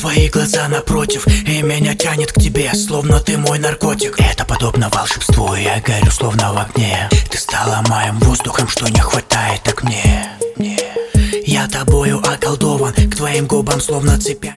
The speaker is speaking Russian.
твои глаза напротив, и меня тянет к тебе, словно ты мой наркотик. Это подобно волшебству, и я горю словно в огне. Ты стала моим воздухом, что не хватает, так мне. Я тобою околдован, к твоим губам словно цепи.